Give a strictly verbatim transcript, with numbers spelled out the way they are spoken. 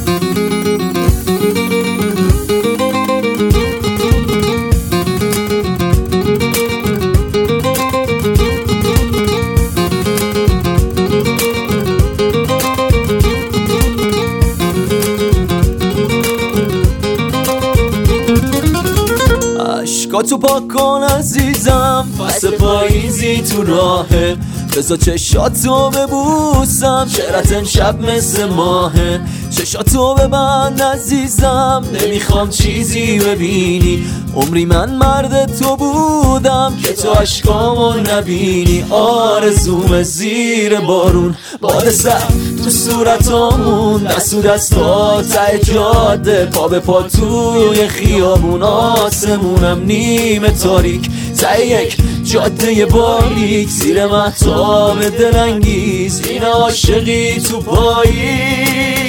عشقاتو پاک کن عزیزم، فصل پاییزی تو راهه، بذار چشاتو ببوسم، شعرت امشب مثل ماهه. چشاتو ببند عزیزم، نمیخوام چیزی ببینی، عمری من مرد تو بودم که تو عشقامو نبینی. آرزوم زیر بارون، باد سرد تو صورتامون، دست و دستا ته جاده، پا به پا توی خیابون، آسمونم نیمه تاریک ته یک جاده باریک، زیر مهتاب دلانگیز این عاشقی تو پاییز.